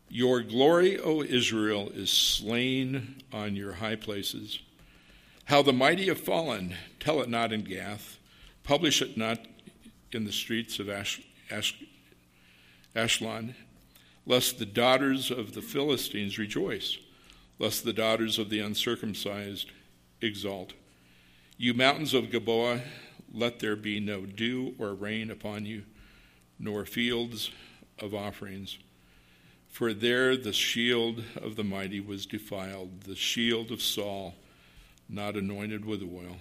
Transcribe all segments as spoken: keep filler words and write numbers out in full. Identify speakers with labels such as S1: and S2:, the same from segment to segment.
S1: Your glory, O Israel, is slain on your high places. How the mighty have fallen, tell it not in Gath, publish it not in the streets of Ash, Ash, Ashlon, lest the daughters of the Philistines rejoice, lest the daughters of the uncircumcised exult. You mountains of Gilboa, let there be no dew or rain upon you, nor fields of offerings. For there the shield of the mighty was defiled, the shield of Saul, not anointed with oil.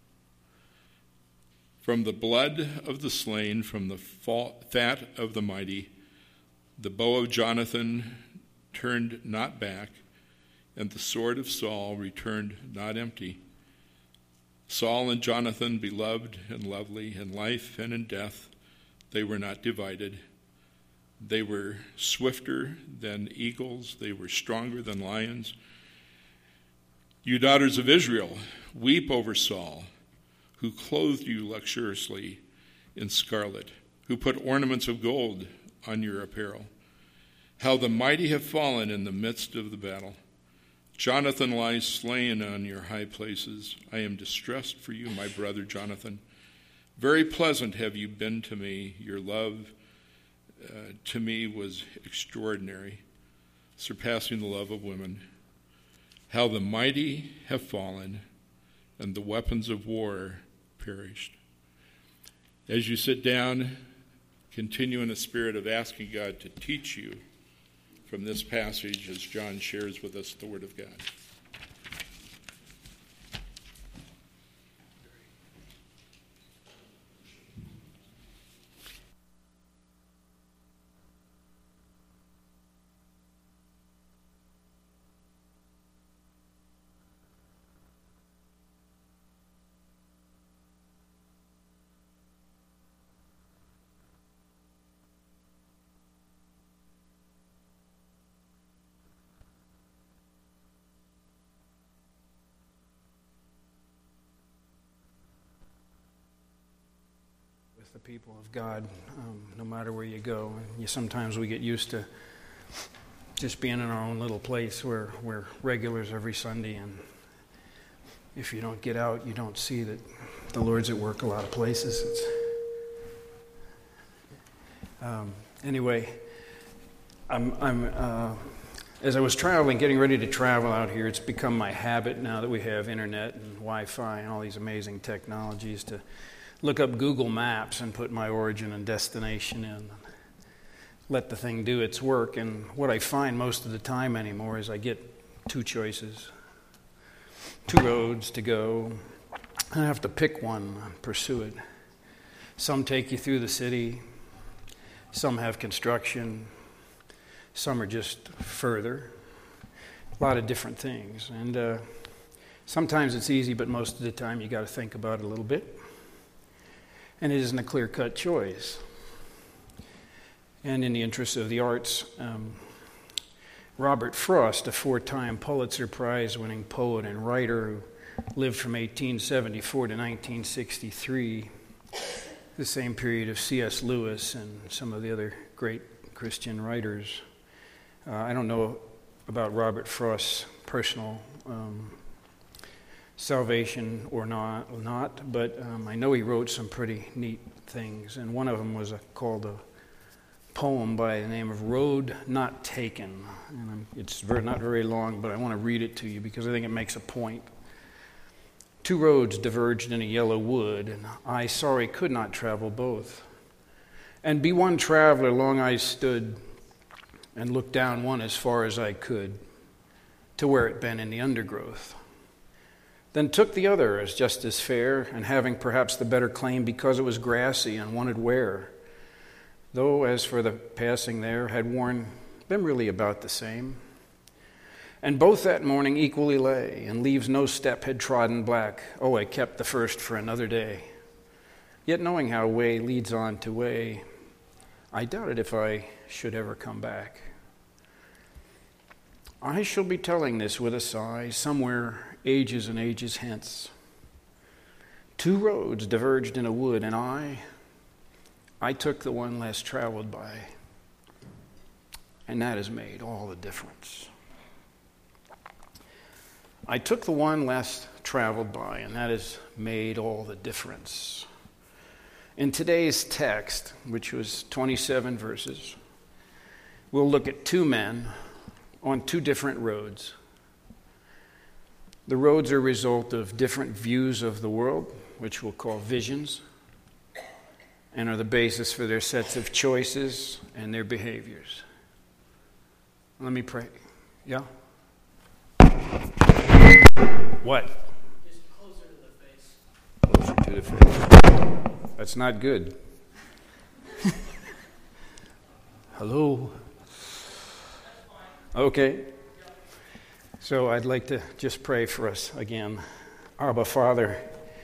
S1: From the blood of the slain, from the fat of the mighty, the bow of Jonathan turned not back, and the sword of Saul returned not empty. Saul and Jonathan, beloved and lovely, in life and in death, they were not divided. They were swifter than eagles. They were stronger than lions. You daughters of Israel, weep over Saul, who clothed you luxuriously in scarlet, who put ornaments of gold on your apparel. How the mighty have fallen in the midst of the battle. Jonathan lies slain on your high places. I am distressed for you, my brother Jonathan. Very pleasant have you been to me. Your love uh, to me was extraordinary, surpassing the love of women. How the mighty have fallen, and the weapons of war perished. As you sit down, continue in a spirit of asking God to teach you from this passage as John shares with us the Word of God.
S2: The people of God, um, no matter where you go. You, sometimes we get used to just being in our own little place where we're regulars every Sunday, and if you don't get out, you don't see that the Lord's at work a lot of places. It's, um, anyway, I'm, I'm uh, as I was traveling, getting ready to travel out here, it's become my habit now that we have internet and Wi-Fi and all these amazing technologies to look up Google Maps and put my origin and destination in and let the thing do its work. And what I find most of the time anymore is I get two choices, two roads to go, and I have to pick one and pursue it. Some take you through the city, some have construction, some are just further, a lot of different things. And uh, sometimes it's easy, but most of the time you got to think about it a little bit. And it isn't a clear-cut choice. And in the interest of the arts, um, Robert Frost, a four-time Pulitzer Prize-winning poet and writer who lived from eighteen seventy-four to nineteen sixty-three, the same period of C S Lewis and some of the other great Christian writers. Uh, I don't know about Robert Frost's personal um, salvation or not, not but um, I know he wrote some pretty neat things, and one of them was a, called a poem by the name of Road Not Taken, and I'm, it's very, not very long, but I want to read it to you because I think it makes a point. Two roads diverged in a yellow wood, and I sorry could not travel both. And be one traveler long I stood, and looked down one as far as I could, to where it been in the undergrowth. Then took the other as just as fair, and having perhaps the better claim because it was grassy and wanted wear. Though as for the passing there, had worn them really about the same. And both that morning equally lay, and leaves no step had trodden black. Oh, I kept the first for another day. Yet knowing how way leads on to way, I doubted if I should ever come back. I shall be telling this with a sigh, somewhere ages and ages hence. Two roads diverged in a wood, and I, I took the one less traveled by. And that has made all the difference. I took the one less traveled by, and that has made all the difference. In today's text, which was twenty-seven verses, we'll look at two men on two different roads. The roads are a result of different views of the world, which we'll call visions, and are the basis for their sets of choices and their behaviors. Let me pray. Yeah? What?
S3: Just closer to the face.
S2: Closer to the face. That's not good. Hello? Okay. So I'd like to just pray for us again. Abba, Father,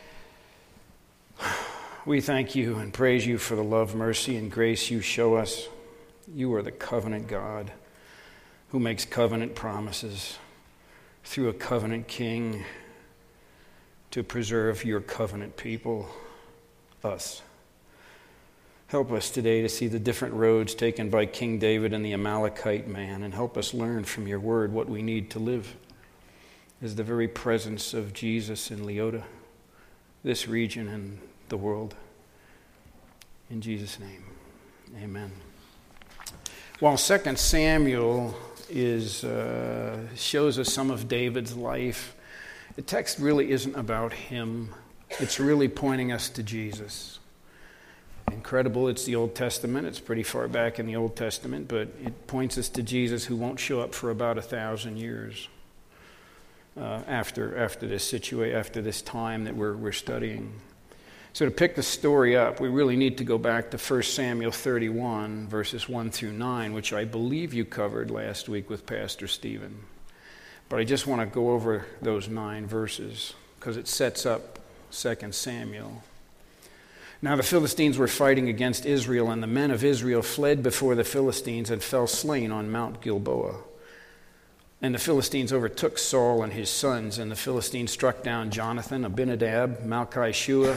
S2: we thank you and praise you for the love, mercy, and grace you show us. You are the covenant God who makes covenant promises through a covenant king to preserve your covenant people, us. Help us today to see the different roads taken by King David and the Amalekite man, and help us learn from your word what we need to live as the very presence of Jesus in Leota, this region and the world. In Jesus' name, amen. While Second Samuel is uh, shows us some of David's life, the text really isn't about him. It's really pointing us to Jesus. Incredible, it's the Old Testament. It's pretty far back in the Old Testament, but it points us to Jesus, who won't show up for about a thousand years uh, after after this situa- after this time that we're we're studying. So to pick the story up, we really need to go back to First Samuel thirty-one, verses one through nine, which I believe you covered last week with Pastor Stephen. But I just want to go over those nine verses because it sets up Second Samuel. Now the Philistines were fighting against Israel, and the men of Israel fled before the Philistines and fell slain on Mount Gilboa. And the Philistines overtook Saul and his sons, and the Philistines struck down Jonathan, Abinadab, Malchi-Shua,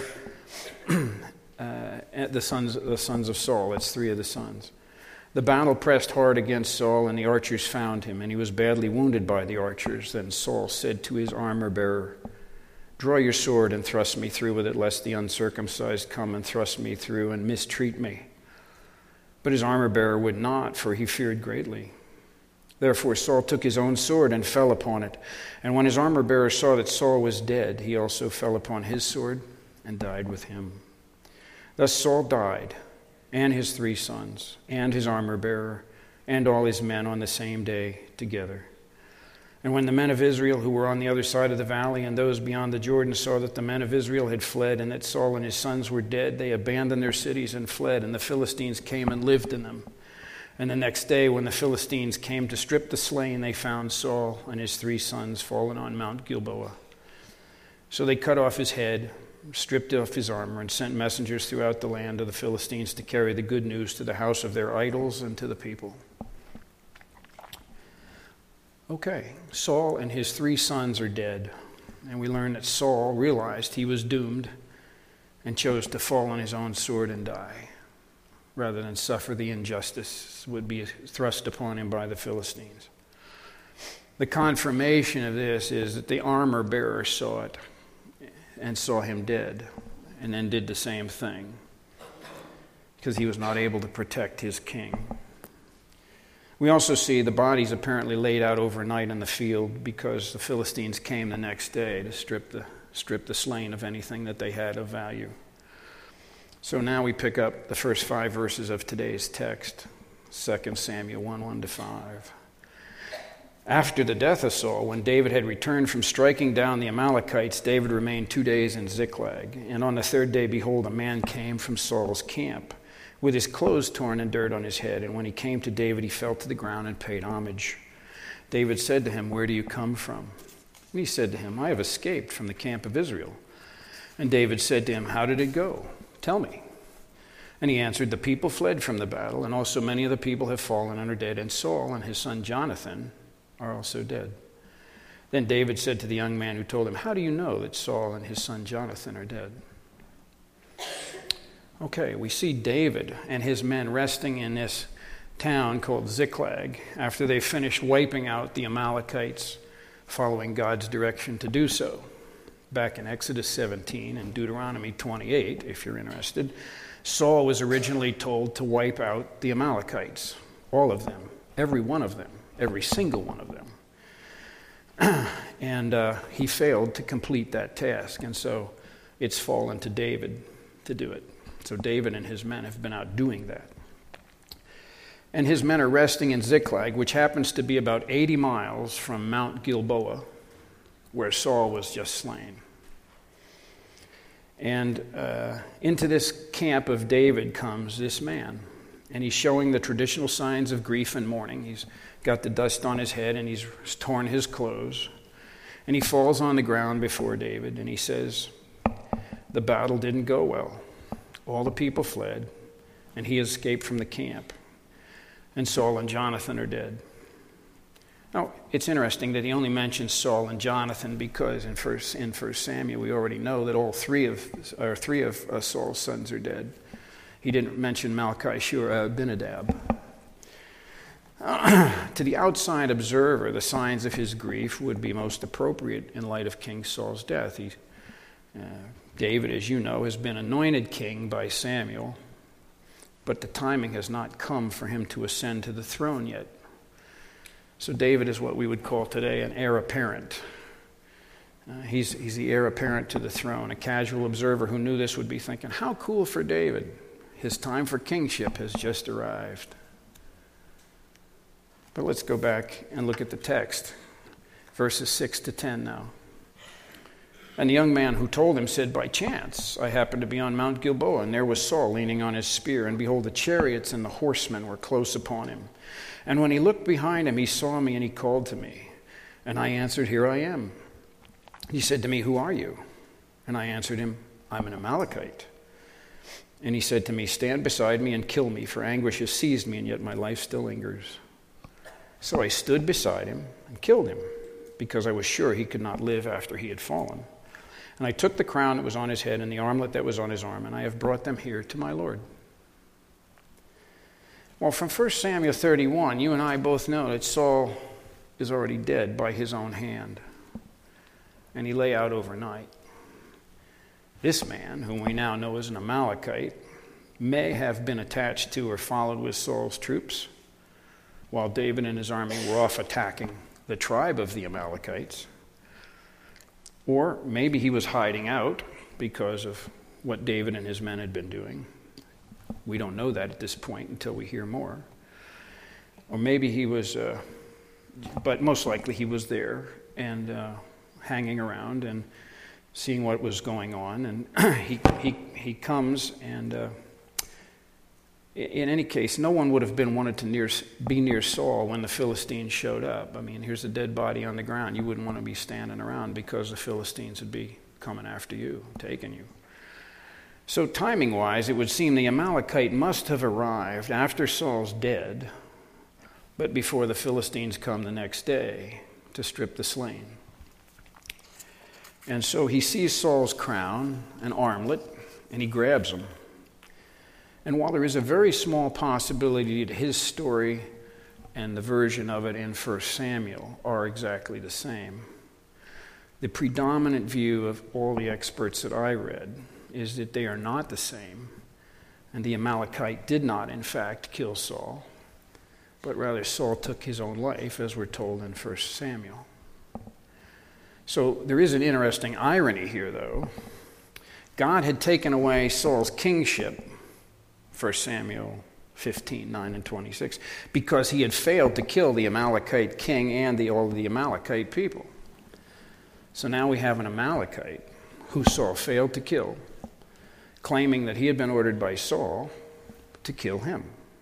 S2: uh, the sons, the sons of Saul. That's three of the sons. The battle pressed hard against Saul, and the archers found him, and he was badly wounded by the archers. Then Saul said to his armor-bearer, "Draw your sword and thrust me through with it, lest the uncircumcised come and thrust me through and mistreat me." But his armor-bearer would not, for he feared greatly. Therefore Saul took his own sword and fell upon it. And when his armor-bearer saw that Saul was dead, he also fell upon his sword and died with him. Thus Saul died, and his three sons, and his armor-bearer, and all his men on the same day together. And when the men of Israel who were on the other side of the valley and those beyond the Jordan saw that the men of Israel had fled and that Saul and his sons were dead, they abandoned their cities and fled, and the Philistines came and lived in them. And the next day, when the Philistines came to strip the slain, they found Saul and his three sons fallen on Mount Gilboa. So they cut off his head, stripped off his armor, and sent messengers throughout the land of the Philistines to carry the good news to the house of their idols and to the people. Okay, Saul and his three sons are dead, and we learn that Saul realized he was doomed and chose to fall on his own sword and die, rather than suffer the injustice would be thrust upon him by the Philistines. The confirmation of this is that the armor-bearer saw it and saw him dead, and then did the same thing, because he was not able to protect his king. We also see the bodies apparently laid out overnight in the field because the Philistines came the next day to strip the strip the slain of anything that they had of value. So now we pick up the first five verses of today's text, Second Samuel one, one to five. After the death of Saul, when David had returned from striking down the Amalekites, David remained two days in Ziklag. And on the third day, behold, a man came from Saul's camp, with his clothes torn and dirt on his head. And when he came to David, he fell to the ground and paid homage. David said to him, "Where do you come from?" And he said to him, "I have escaped from the camp of Israel." And David said to him, "How did it go? Tell me." And he answered, "The people fled from the battle, and also many of the people have fallen and are dead, and Saul and his son Jonathan are also dead." Then David said to the young man who told him, "How do you know that Saul and his son Jonathan are dead?" Okay, we see David and his men resting in this town called Ziklag after they finished wiping out the Amalekites, following God's direction to do so. Back in Exodus seventeen and Deuteronomy twenty-eight, if you're interested, Saul was originally told to wipe out the Amalekites, all of them, every one of them, every single one of them. and uh, he failed to complete that task, and so it's fallen to David to do it. So David and his men have been out doing that. And his men are resting in Ziklag, which happens to be about eighty miles from Mount Gilboa, where Saul was just slain. And uh, into this camp of David comes this man, and he's showing the traditional signs of grief and mourning. He's got the dust on his head, and he's torn his clothes. And he falls on the ground before David, and he says, "The battle didn't go well. All the people fled, and he escaped from the camp. And Saul and Jonathan are dead." Now, it's interesting that he only mentions Saul and Jonathan because in First in First Samuel we already know that all three of or three of uh, Saul's sons are dead. He didn't mention Malchi-Shua, uh, Abinadab. Uh, to the outside observer, the signs of his grief would be most appropriate in light of King Saul's death. He, uh, David, as you know, has been anointed king by Samuel, but the timing has not come for him to ascend to the throne yet. So David is what we would call today an heir apparent. Uh, he's, he's the heir apparent to the throne. A casual observer who knew this would be thinking, how cool for David. His time for kingship has just arrived. But let's go back and look at the text. Verses six to ten now. "And the young man who told him said, 'By chance I happened to be on Mount Gilboa, and there was Saul leaning on his spear, and behold, the chariots and the horsemen were close upon him. And when he looked behind him, he saw me, and he called to me. And I answered, Here I am. He said to me, Who are you? And I answered him, I'm an Amalekite. And he said to me, Stand beside me and kill me, for anguish has seized me, and yet my life still lingers. So I stood beside him and killed him, because I was sure he could not live after he had fallen. And I took the crown that was on his head and the armlet that was on his arm, and I have brought them here to my Lord.'" Well, from First Samuel thirty-one, you and I both know that Saul is already dead by his own hand, and he lay out overnight. This man, whom we now know as an Amalekite, may have been attached to or followed with Saul's troops, while David and his army were off attacking the tribe of the Amalekites. Or maybe he was hiding out because of what David and his men had been doing. We don't know that at this point until we hear more. Or maybe he was, uh, but most likely he was there and uh, hanging around and seeing what was going on. And he, he, he comes and, uh, in any case, no one would have been wanted to near, be near Saul when the Philistines showed up. I mean, here's a dead body on the ground. You wouldn't want to be standing around because the Philistines would be coming after you, taking you. So timing-wise, it would seem the Amalekite must have arrived after Saul's dead, but before the Philistines come the next day to strip the slain. And so he sees Saul's crown and armlet, and he grabs them. And while there is a very small possibility that his story and the version of it in First Samuel are exactly the same, the predominant view of all the experts that I read is that they are not the same, and the Amalekite did not, in fact, kill Saul, but rather Saul took his own life, as we're told in First Samuel. So there is an interesting irony here, though. God had taken away Saul's kingship, First Samuel fifteen, nine and twenty-six, because he had failed to kill the Amalekite king and the, all of the Amalekite people. So now we have an Amalekite who Saul failed to kill, claiming that he had been ordered by Saul to kill him.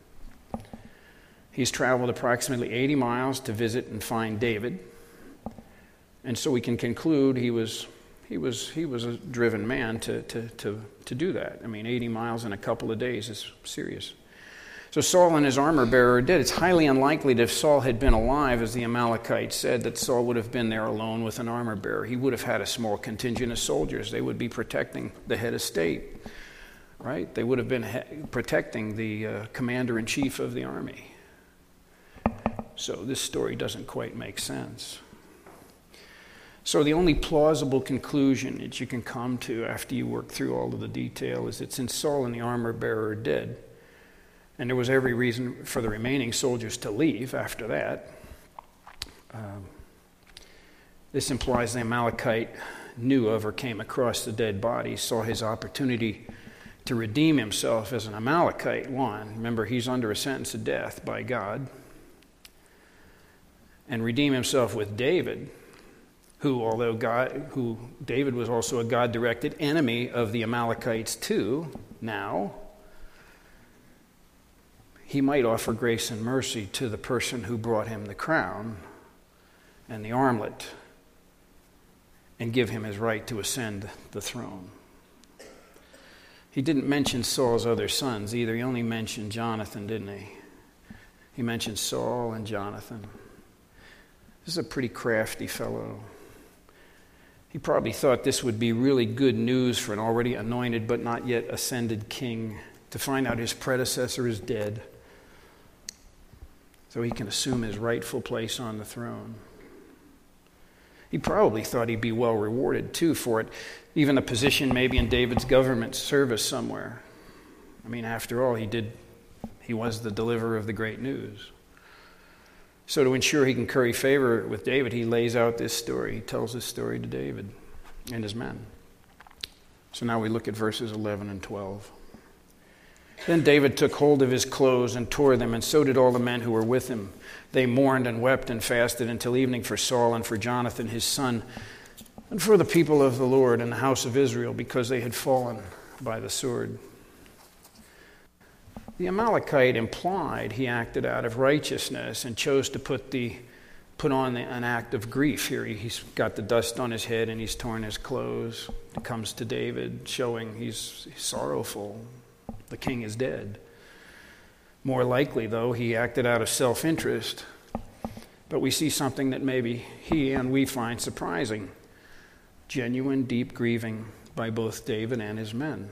S2: He's traveled approximately eighty miles to visit and find David, and so we can conclude he was he was he was a driven man to to to to do that. I mean, eighty miles in a couple of days is serious. So Saul and his armor bearer are dead. It's highly unlikely that if Saul had been alive, as the Amalekites said, that Saul would have been there alone with an armor bearer. He would have had a small contingent of soldiers. They would be protecting the head of state, right? They would have been he- protecting the uh, commander-in-chief of the army. So this story doesn't quite make sense. So the only plausible conclusion that you can come to after you work through all of the detail is that since Saul and the armor bearer are dead, and there was every reason for the remaining soldiers to leave after that, um, this implies the Amalekite knew of or came across the dead body, saw his opportunity to redeem himself as an Amalekite. One, remember, he's under a sentence of death by God, and redeem himself with David, who, although God, who David was also a God-directed enemy of the Amalekites too, now, he might offer grace and mercy to the person who brought him the crown and the armlet and give him his right to ascend the throne. He didn't mention Saul's other sons either. He only mentioned Jonathan, didn't he? He mentioned Saul and Jonathan. This is a pretty crafty fellow. He probably thought this would be really good news for an already anointed but not yet ascended king to find out his predecessor is dead so he can assume his rightful place on the throne. He probably thought he'd be well rewarded too for it, even a position maybe in David's government service somewhere. I mean, after all, he did, he was the deliverer of the great news. So to ensure he can curry favor with David, he lays out this story. He tells this story to David and his men. So now we look at verses eleven and twelve. Then David took hold of his clothes and tore them, and so did all the men who were with him. They mourned and wept and fasted until evening for Saul and for Jonathan his son, and for the people of the Lord and the house of Israel, because they had fallen by the sword. The Amalekite implied he acted out of righteousness and chose to put the put on the, an act of grief here. He's got the dust on his head and he's torn his clothes. It comes to David, showing he's sorrowful. The king is dead. More likely, though, he acted out of self-interest. But we see something that maybe he and we find surprising. Genuine, deep grieving by both David and his men.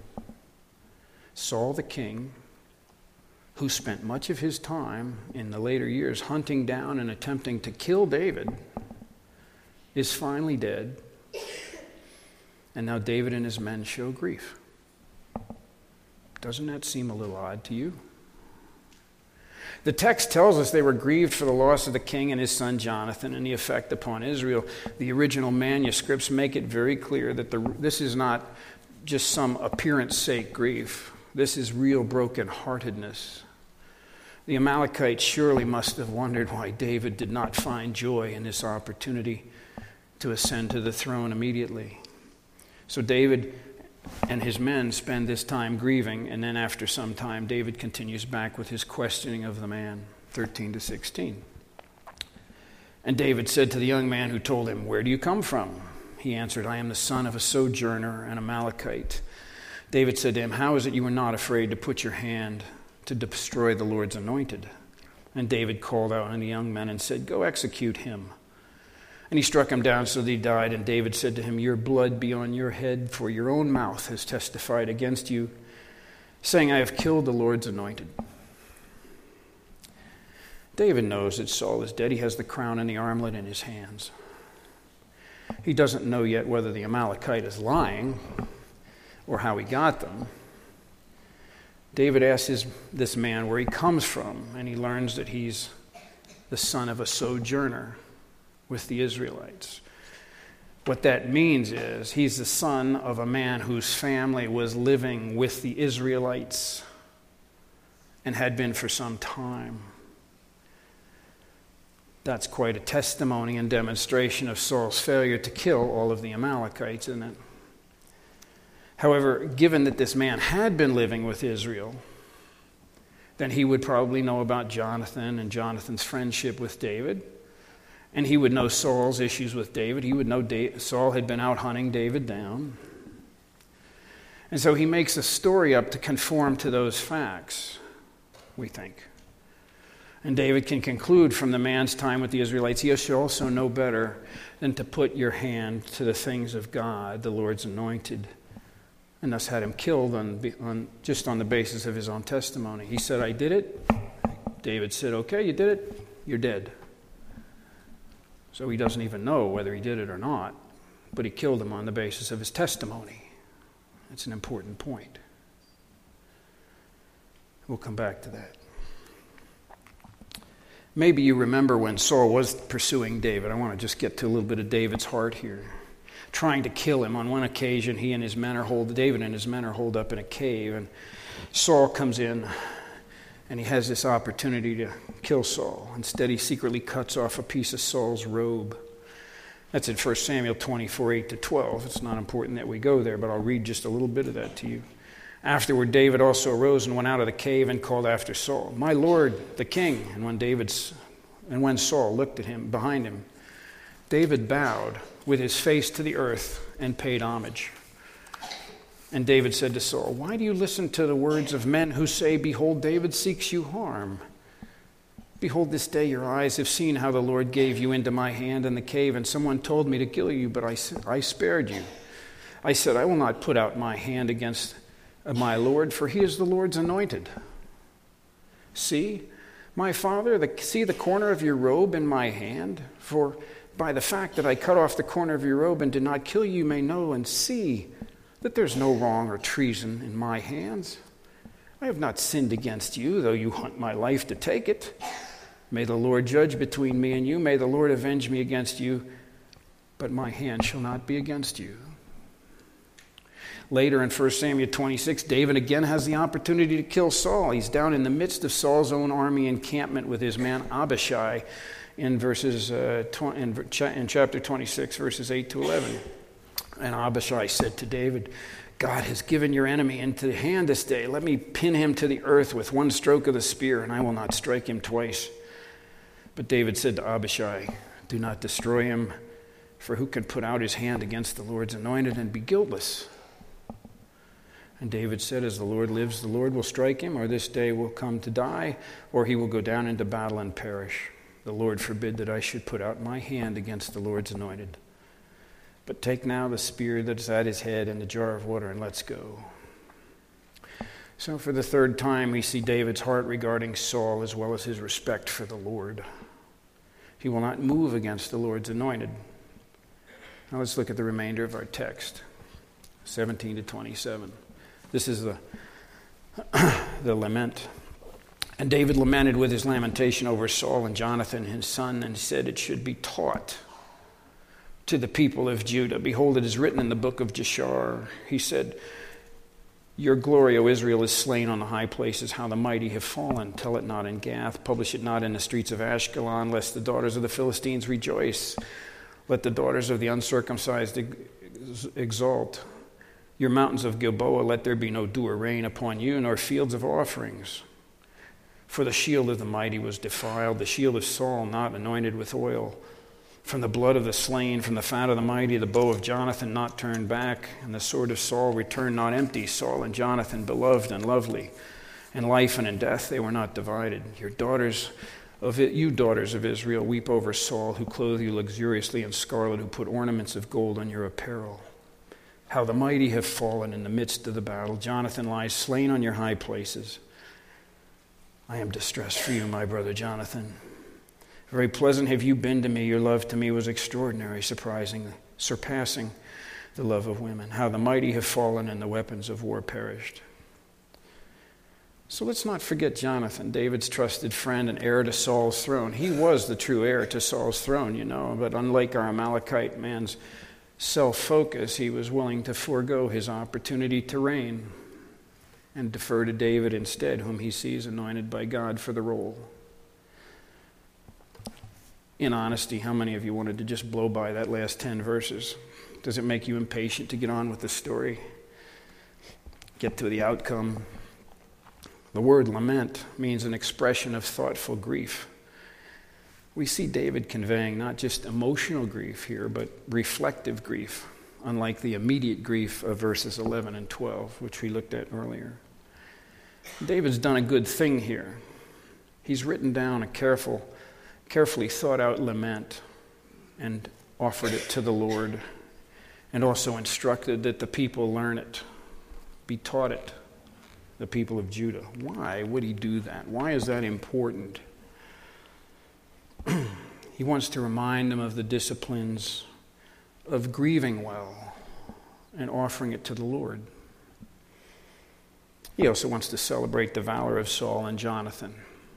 S2: Saul the king, who spent much of his time in the later years hunting down and attempting to kill David, is finally dead. And now David and his men show grief. Doesn't that seem a little odd to you? The text tells us they were grieved for the loss of the king and his son Jonathan and the effect upon Israel. The original manuscripts make it very clear that the, this is not just some appearance-sake grief. This is real brokenheartedness. The Amalekites surely must have wondered why David did not find joy in this opportunity to ascend to the throne immediately. So David and his men spend this time grieving, and then after some time, David continues back with his questioning of the man, thirteen to sixteen. And David said to the young man who told him, "Where do you come from?" He answered, "I am the son of a sojourner, an Amalekite." David said to him, "How is it you were not afraid to put your hand to destroy the Lord's anointed?" And David called out on the young men and said, "Go execute him." And he struck him down so that he died. And David said to him, "Your blood be on your head, for your own mouth has testified against you, saying, I have killed the Lord's anointed." David knows that Saul is dead. He has the crown and the armlet in his hands. He doesn't know yet whether the Amalekite is lying or how he got them. David asks his, this man where he comes from, and he learns that he's the son of a sojourner with the Israelites. What that means is he's the son of a man whose family was living with the Israelites and had been for some time. That's quite a testimony and demonstration of Saul's failure to kill all of the Amalekites, isn't it? However, given that this man had been living with Israel, then he would probably know about Jonathan and Jonathan's friendship with David. And he would know Saul's issues with David. He would know David, Saul had been out hunting David down. And so he makes a story up to conform to those facts, we think. And David can conclude from the man's time with the Israelites, he should also know better than to put your hand to the things of God, the Lord's anointed, and thus had him killed on, on just on the basis of his own testimony. He said, "I did it." David said, "Okay, you did it. you're dead. So he doesn't even know whether he did it or not, but he killed him on the basis of his testimony. That's an important point. We'll come back to that. Maybe you remember when Saul was pursuing David. I want to just get to a little bit of David's heart here. Trying to kill him. On one occasion, he and his men are holed, David and his men are holed up in a cave, and Saul comes in, and he has this opportunity to kill Saul. Instead, he secretly cuts off a piece of Saul's robe. That's in First Samuel twenty-four, eight to twelve. It's not important that we go there, but I'll read just a little bit of that to you. Afterward, David also arose and went out of the cave and called after Saul, "My lord, the king." And when David's, and when Saul looked at him behind him, David bowed with his face to the earth and paid homage. And David said to Saul, "Why do you listen to the words of men who say, 'Behold, David seeks you harm'? Behold, this day your eyes have seen how the Lord gave you into my hand in the cave, and someone told me to kill you, but I, I spared you. I said, I will not put out my hand against my Lord, for he is the Lord's anointed. See, my father, the, see the corner of your robe in my hand? For by the fact that I cut off the corner of your robe and did not kill you, you may know and see that there's no wrong or treason in my hands. I have not sinned against you, though you hunt my life to take it. May the Lord judge between me and you. May the Lord avenge me against you, but my hand shall not be against you." Later in First Samuel twenty-six, David again has the opportunity to kill Saul. He's down in the midst of Saul's own army encampment with his man Abishai in verses uh, tw- in, in chapter twenty-six, verses eight to eleven. And Abishai said to David, "God has given your enemy into the hand this day. Let me pin him to the earth with one stroke of the spear, and I will not strike him twice." But David said to Abishai, "Do not destroy him, for who can put out his hand against the Lord's anointed and be guiltless?" And David said, "As the Lord lives, the Lord will strike him, or this day will come to die, or he will go down into battle and perish. The Lord forbid that I should put out my hand against the Lord's anointed. But take now the spear that is at his head and the jar of water, and let's go." So for the third time, we see David's heart regarding Saul as well as his respect for the Lord. He will not move against the Lord's anointed. Now let's look at the remainder of our text, seventeen to twenty-seven. This is the, the lament. "And David lamented with his lamentation over Saul and Jonathan his son, and said it should be taught to the people of Judah. Behold, it is written in the book of Jashar." He said, "Your glory, O Israel, is slain on the high places, how the mighty have fallen. Tell it not in Gath, publish it not in the streets of Ashkelon, lest the daughters of the Philistines rejoice. Let the daughters of the uncircumcised exult. Your mountains of Gilboa, let there be no dew or rain upon you, nor fields of offerings. For the shield of the mighty was defiled, the shield of Saul not anointed with oil. From the blood of the slain, from the fat of the mighty, the bow of Jonathan not turned back, and the sword of Saul returned not empty. Saul and Jonathan, beloved and lovely, in life and in death they were not divided. Your daughters of it, you daughters of Israel, weep over Saul, who clothe you luxuriously in scarlet, who put ornaments of gold on your apparel. How the mighty have fallen in the midst of the battle. Jonathan lies slain on your high places. I am distressed for you, my brother Jonathan. Very pleasant have you been to me. Your love to me was extraordinary, surprising, surpassing the love of women. How the mighty have fallen and the weapons of war perished." So let's not forget Jonathan, David's trusted friend and heir to Saul's throne. He was the true heir to Saul's throne, you know, but unlike our Amalekite man's self-focus, he was willing to forego his opportunity to reign and defer to David instead, whom he sees anointed by God for the role. In honesty, how many of you wanted to just blow by that last ten verses? Does it make you impatient to get on with the story? Get to the outcome? The word lament means an expression of thoughtful grief. We see David conveying not just emotional grief here, but reflective grief, unlike the immediate grief of verses eleven and twelve, which we looked at earlier. David's done a good thing here. He's written down a careful, carefully thought out lament and offered it to the Lord, and also instructed that the people learn it, be taught it, the people of Judah. Why would he do that? Why is that important? He wants to remind them of the disciplines of grieving well and offering it to the Lord. He also wants to celebrate the valor of Saul and Jonathan.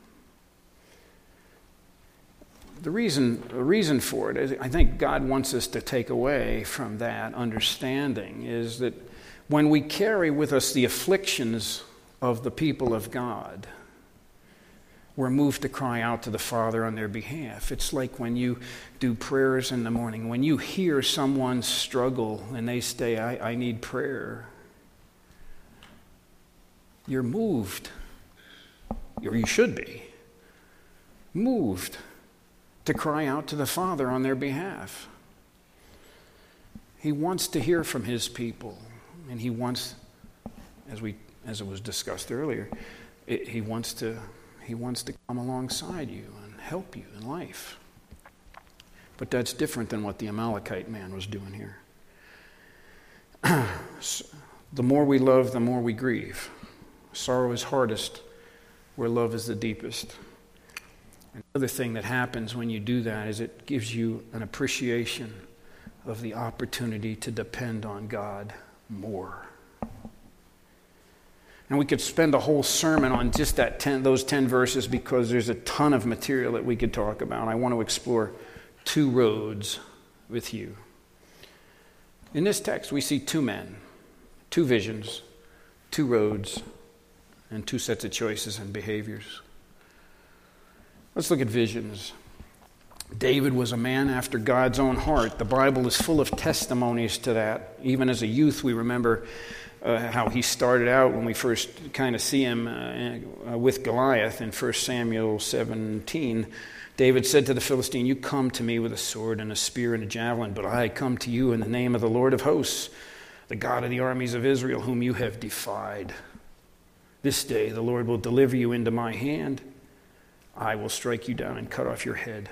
S2: The reason, the reason for it is, I think God wants us to take away from that understanding is that when we carry with us the afflictions of the people of God, we're moved to cry out to the Father on their behalf. It's like when you do prayers in the morning. When you hear someone struggle and they say, I, I need prayer, you're moved, or you should be, moved to cry out to the Father on their behalf. He wants to hear from his people, and he wants, as we as it was discussed earlier, it, he wants to he wants to come alongside you and help you in life. But that's different than what the Amalekite man was doing here. The more we love, the more we grieve. Sorrow is hardest where love is the deepest. Another thing that happens when you do that is it gives you an appreciation of the opportunity to depend on God more. And we could spend a whole sermon on just that ten, those ten verses because there's a ton of material that we could talk about. I want to explore two roads with you. In this text, we see two men, two visions, two roads, and two sets of choices and behaviors. Let's look at visions. David was a man after God's own heart. The Bible is full of testimonies to that. Even as a youth, we remember uh, how he started out when we first kind of see him uh, uh, with Goliath in First Samuel seventeen. David said to the Philistine, "You come to me with a sword and a spear and a javelin, but I come to you in the name of the Lord of hosts, the God of the armies of Israel, whom you have defied. This day the Lord will deliver you into my hand. I will strike you down and cut off your head."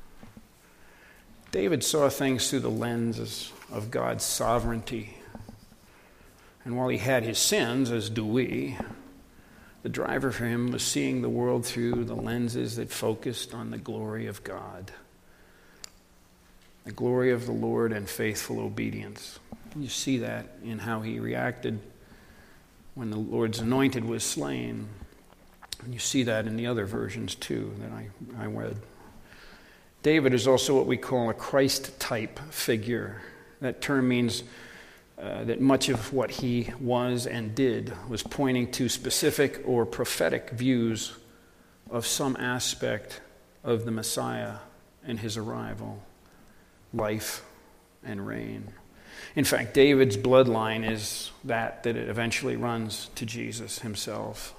S2: David saw things through the lenses of God's sovereignty. And while he had his sins, as do we, the driver for him was seeing the world through the lenses that focused on the glory of God, the glory of the Lord and faithful obedience. You see that in how he reacted when the Lord's anointed was slain. And you see that in the other versions too that I, I read. David is also what we call a Christ-type figure. That term means uh, that much of what he was and did was pointing to specific or prophetic views of some aspect of the Messiah and his arrival, life and reign. In fact, David's bloodline is that that it eventually runs to Jesus himself.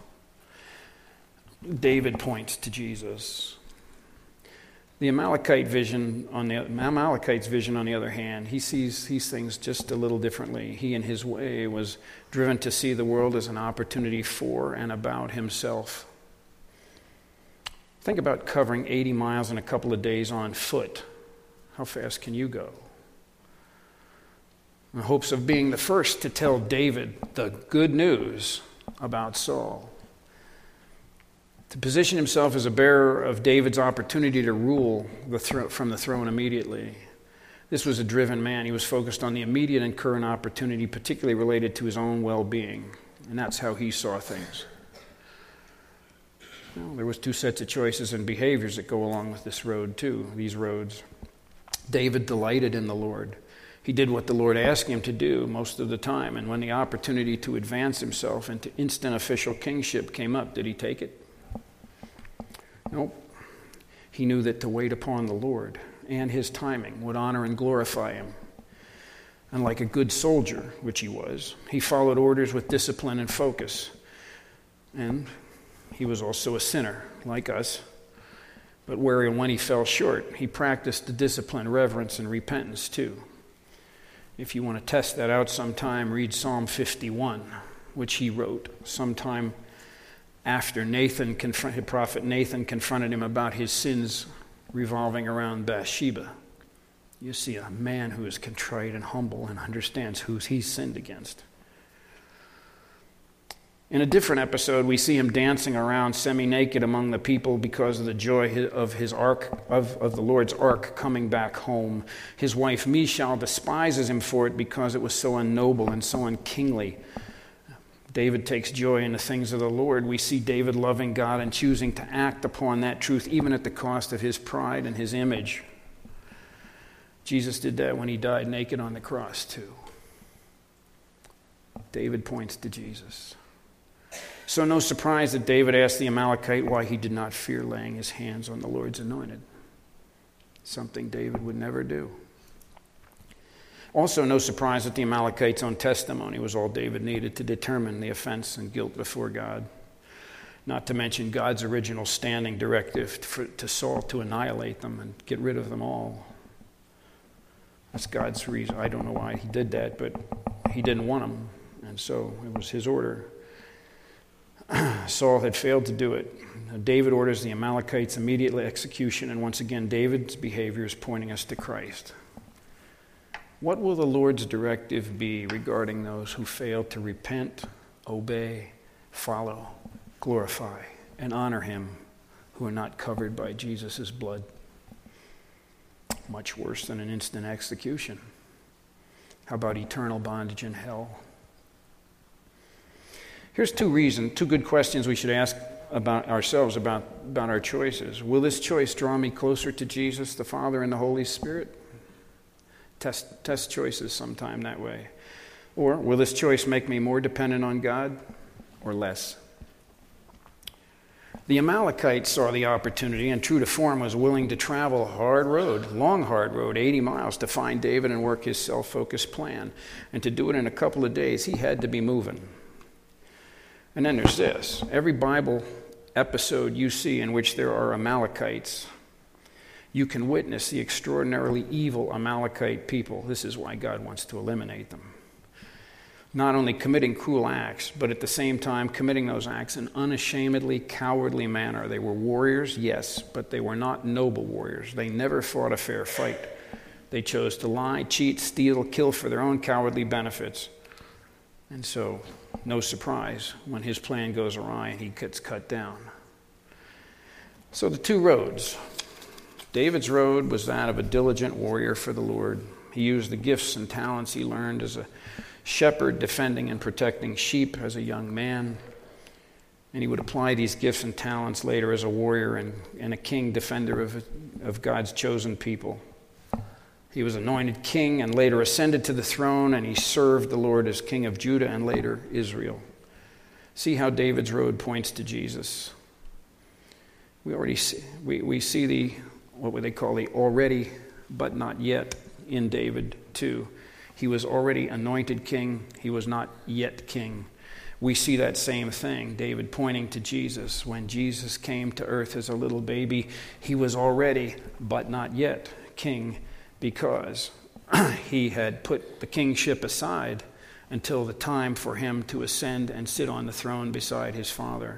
S2: David points to Jesus. The Amalekite vision on the Amalekite's vision, on the other hand, he sees these things just a little differently. He, in his way, was driven to see the world as an opportunity for and about himself. Think about covering eighty miles in a couple of days on foot. How fast can you go? In the hopes of being the first to tell David the good news about Saul. To position himself as a bearer of David's opportunity to rule the thro- from the throne immediately. This was a driven man. He was focused on the immediate and current opportunity, particularly related to his own well-being. And that's how he saw things. Well, there was two sets of choices and behaviors that go along with this road too, these roads. David delighted in the Lord. He did what the Lord asked him to do most of the time. And when the opportunity to advance himself into instant official kingship came up, did he take it? Nope. He knew that to wait upon the Lord and his timing would honor and glorify him. And like a good soldier, which he was, he followed orders with discipline and focus. And he was also a sinner, like us. But where and when he fell short, he practiced the discipline, reverence, and repentance too. If you want to test that out sometime, read Psalm fifty-one, which he wrote sometime after Nathan confronted, prophet Nathan confronted him about his sins revolving around Bathsheba. You see a man who is contrite and humble and understands who he's sinned against. In a different episode, we see him dancing around semi-naked among the people because of the joy of his ark, of, of the Lord's ark coming back home. His wife Michal despises him for it because it was so unnoble and so unkingly. David takes joy in the things of the Lord. We see David loving God and choosing to act upon that truth, even at the cost of his pride and his image. Jesus did that when he died naked on the cross, too. David points to Jesus. So no surprise that David asked the Amalekite why he did not fear laying his hands on the Lord's anointed. Something David would never do. Also no surprise that the Amalekite's own testimony was all David needed to determine the offense and guilt before God. Not to mention God's original standing directive to, to Saul to annihilate them and get rid of them all. That's God's reason. I don't know why he did that, but he didn't want them, and so it was his order. Saul had failed to do it. David orders the Amalekites' immediate execution, and once again, David's behavior is pointing us to Christ. What will the Lord's directive be regarding those who fail to repent, obey, follow, glorify, and honor him, who are not covered by Jesus' blood? Much worse than an instant execution. How about eternal bondage in hell? Here's two reasons, two good questions we should ask about ourselves, about, about our choices. Will this choice draw me closer to Jesus, the Father, and the Holy Spirit? Test, test choices sometime that way. Or will this choice make me more dependent on God or less? The Amalekites saw the opportunity and, true to form, was willing to travel a hard road, long hard road, eighty miles, to find David and work his self-focused plan. And to do it in a couple of days, he had to be moving. And then there's this. Every Bible episode you see in which there are Amalekites, you can witness the extraordinarily evil Amalekite people. This is why God wants to eliminate them. Not only committing cruel acts, but at the same time committing those acts in unashamedly cowardly manner. They were warriors, yes, but they were not noble warriors. They never fought a fair fight. They chose to lie, cheat, steal, kill for their own cowardly benefits. And so, no surprise when his plan goes awry and he gets cut down. So the two roads. David's road was that of a diligent warrior for the Lord. He used the gifts and talents he learned as a shepherd, defending and protecting sheep as a young man. And he would apply these gifts and talents later as a warrior and, and a king, defender of, of God's chosen people. He was anointed king and later ascended to the throne, and he served the Lord as king of Judah and later Israel. See how David's road points to Jesus. We already see, we, we see the, what would they call the already but not yet in David too. He was already anointed king. He was not yet king. We see that same thing, David pointing to Jesus. When Jesus came to earth as a little baby, he was already but not yet king, because he had put the kingship aside until the time for him to ascend and sit on the throne beside his Father.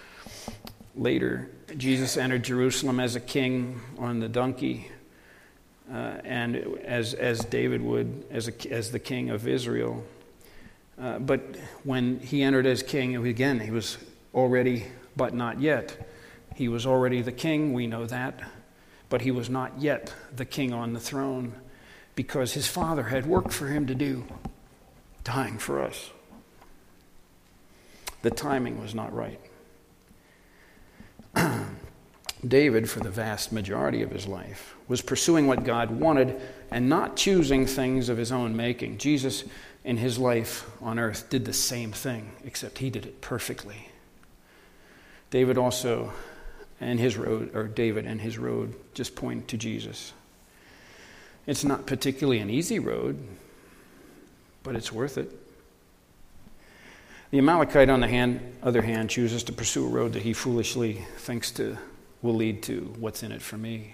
S2: Later, Jesus entered Jerusalem as a king on the donkey, uh, and as as David would, as a, as the king of Israel. Uh, but when he entered as king, again, he was already, but not yet. He was already the king, we know that. But he was not yet the king on the throne, because his Father had work for him to do, dying for us. The timing was not right. David, for the vast majority of his life, was pursuing what God wanted and not choosing things of his own making. Jesus, in his life on earth, did the same thing, except he did it perfectly. David also... And his road, or David and his road, just point to Jesus. It's not particularly an easy road, but it's worth it. The Amalekite, on the hand, other hand, chooses to pursue a road that he foolishly thinks to will lead to what's in it for me.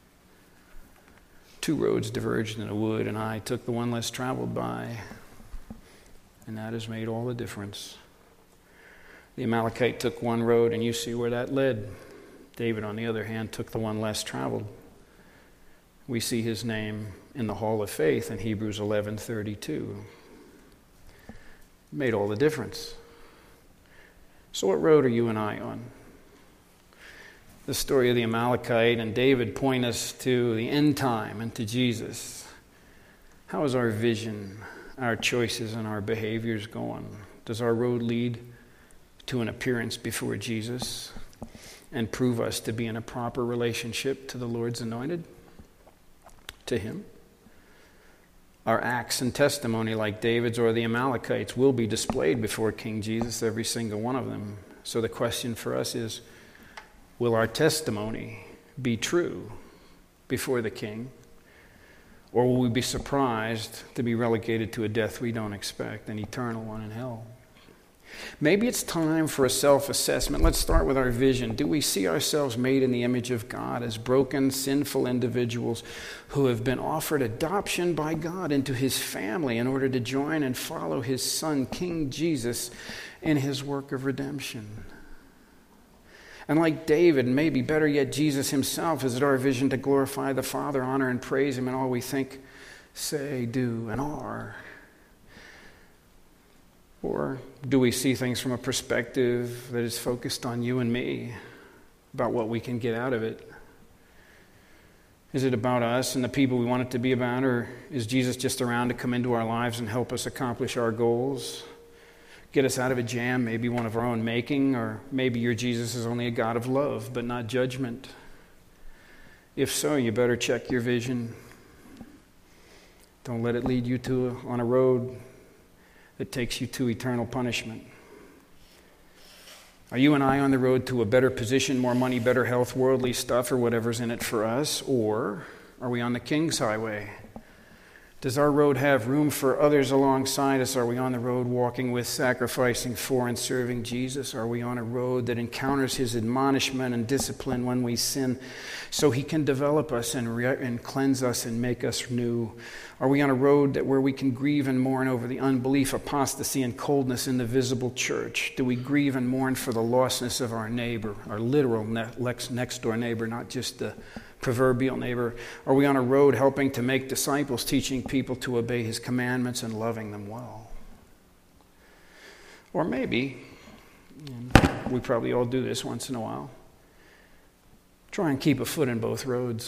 S2: Two roads diverged in a wood, and I took the one less traveled by, and that has made all the difference. The Amalekite took one road, and you see where that led. David, on the other hand, took the one less traveled. We see his name in the Hall of Faith in Hebrews eleven thirty-two. Made all the difference. So what road are you and I on? The story of the Amalekite and David point us to the end time and to Jesus. How is our vision, our choices, and our behaviors going? Does our road lead to an appearance before Jesus and prove us to be in a proper relationship to the Lord's anointed, to Him? Our acts and testimony, like David's or the Amalekites, will be displayed before King Jesus, every single one of them. So the question for us is, will our testimony be true before the King? Or will we be surprised to be relegated to a death we don't expect, an eternal one in hell? Maybe it's time for a self-assessment. Let's start with our vision. Do we see ourselves made in the image of God as broken, sinful individuals who have been offered adoption by God into His family in order to join and follow His Son, King Jesus, in His work of redemption? And like David, maybe better yet, Jesus Himself, is it our vision to glorify the Father, honor and praise Him in all we think, say, do, and are? Or do we see things from a perspective that is focused on you and me, about what we can get out of it? Is it about us and the people we want it to be about, or is Jesus just around to come into our lives and help us accomplish our goals? Get us out of a jam, maybe one of our own making, or maybe your Jesus is only a God of love, but not judgment. If so, you better check your vision. Don't let it lead you to a, on a road that takes you to eternal punishment. Are you and I on the road to a better position, more money, better health, worldly stuff, or whatever's in it for us? Or are we on the King's highway? Does our road have room for others alongside us? Are we on the road walking with, sacrificing for, and serving Jesus? Are we on a road that encounters His admonishment and discipline when we sin so He can develop us and, re- and cleanse us and make us new? Are we on a road that where we can grieve and mourn over the unbelief, apostasy, and coldness in the visible church? Do we grieve and mourn for the lostness of our neighbor, our literal ne- next door neighbor, not just the proverbial neighbor? Are we on a road helping to make disciples, teaching people to obey His commandments and loving them well? Or maybe, and we probably all do this once in a while, try and keep a foot in both roads.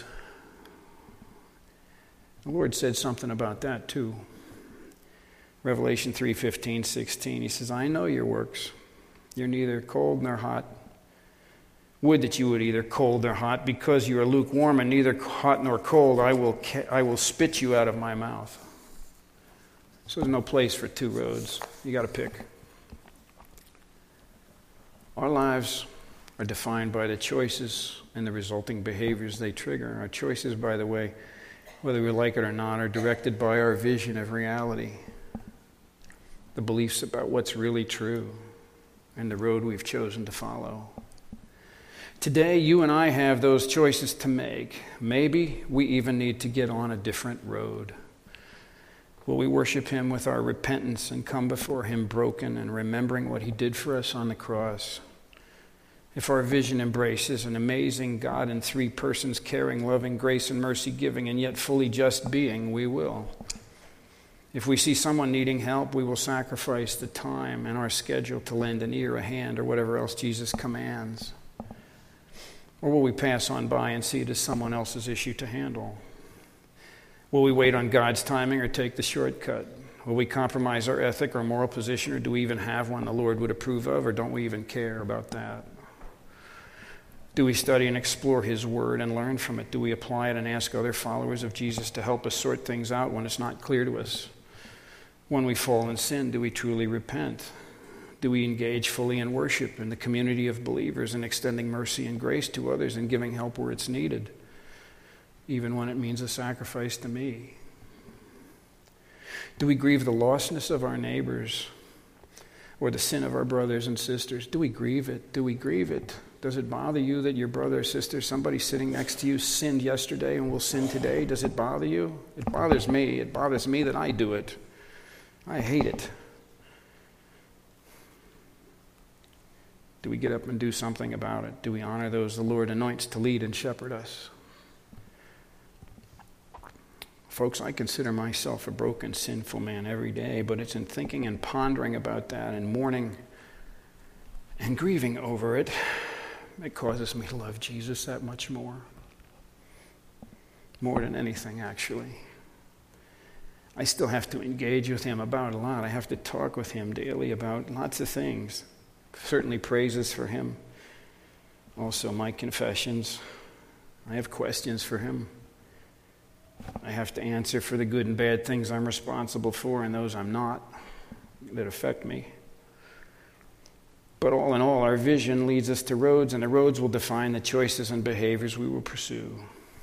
S2: The Lord said something about that too. Revelation three fifteen, sixteen, He says, I know your works. You're neither cold nor hot. Would that you would either cold or hot. Because you are lukewarm and neither hot nor cold, I will I will spit you out of my mouth. So there's no place for two roads. You got to pick. Our lives are defined by the choices and the resulting behaviors they trigger. Our choices, by the way, whether we like it or not, are directed by our vision of reality, the beliefs about what's really true, and the road we've chosen to follow. Today, you and I have those choices to make. Maybe we even need to get on a different road. Will we worship Him with our repentance and come before Him broken and remembering what He did for us on the cross? If our vision embraces an amazing God in three persons, caring, loving, grace and mercy giving, and yet fully just being, we will. If we see someone needing help, we will sacrifice the time and our schedule to lend an ear, a hand, or whatever else Jesus commands. Or will we pass on by and see it as someone else's issue to handle? Will we wait on God's timing or take the shortcut? Will we compromise our ethic or moral position, or do we even have one the Lord would approve of, or don't we even care about that? Do we study and explore His Word and learn from it? Do we apply it and ask other followers of Jesus to help us sort things out when it's not clear to us? When we fall in sin, do we truly repent? Do we engage fully in worship in the community of believers and extending mercy and grace to others and giving help where it's needed, even when it means a sacrifice to me? Do we grieve the lostness of our neighbors or the sin of our brothers and sisters? Do we grieve it? Do we grieve it? Does it bother you that your brother or sister, somebody sitting next to you, sinned yesterday and will sin today? Does it bother you? It bothers me. It bothers me that I do it. I hate it. Do we get up and do something about it? Do we honor those the Lord anoints to lead and shepherd us? Folks, I consider myself a broken, sinful man every day, but it's in thinking and pondering about that and mourning And grieving over it, it causes me to love Jesus that much more. More than anything, actually. I still have to engage with him about a lot. I have to talk with him daily about lots of things. Certainly praises for him. Also my confessions. I have questions for him. I have to answer for the good and bad things I'm responsible for and those I'm not, that affect me. But all in all, our vision leads us to roads, and the roads will define the choices and behaviors we will pursue.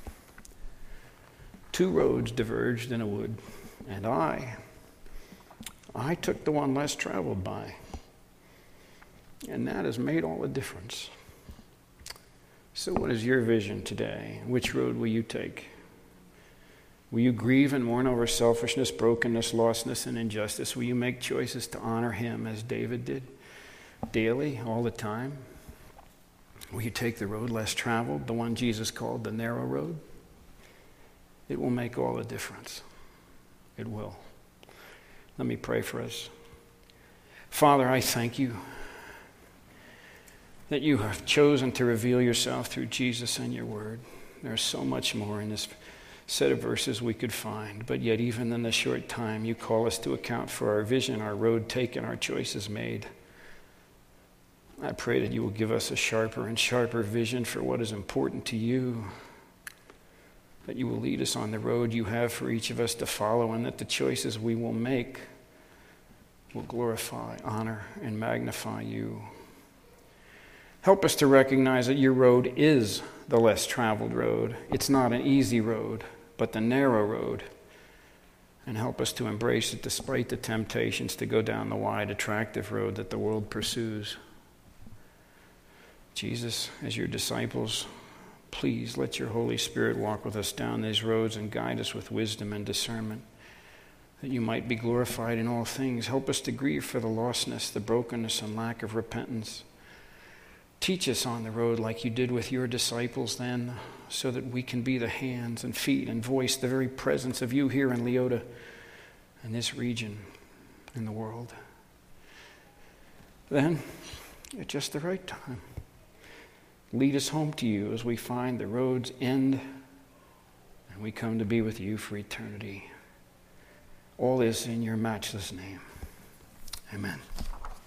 S2: Two roads diverged in a wood, and I, I took the one less traveled by. And that has made all the difference. So what is your vision today? Which road will you take? Will you grieve and mourn over selfishness, brokenness, lostness, and injustice? Will you make choices to honor him as David did, daily, all the time? Will you take the road less traveled, the one Jesus called the narrow road? It will make all the difference. It will. Let me pray for us. Father, I thank you that you have chosen to reveal yourself through Jesus and your word. There's so much more in this set of verses we could find, but yet even in the short time, you call us to account for our vision, our road taken, our choices made. I pray that you will give us a sharper and sharper vision for what is important to you, that you will lead us on the road you have for each of us to follow, and that the choices we will make will glorify, honor, and magnify you. Help us to recognize that your road is the less traveled road. It's not an easy road, but the narrow road. And help us to embrace it despite the temptations to go down the wide, attractive road that the world pursues. Jesus, as your disciples, please let your Holy Spirit walk with us down these roads and guide us with wisdom and discernment, that you might be glorified in all things. Help us to grieve for the lostness, the brokenness, and lack of repentance. Teach us on the road like you did with your disciples then, so that we can be the hands and feet and voice the very presence of you here in Leota, in this region, in the world. Then, at just the right time, lead us home to you as we find the road's end and we come to be with you for eternity. All this in your matchless name. Amen.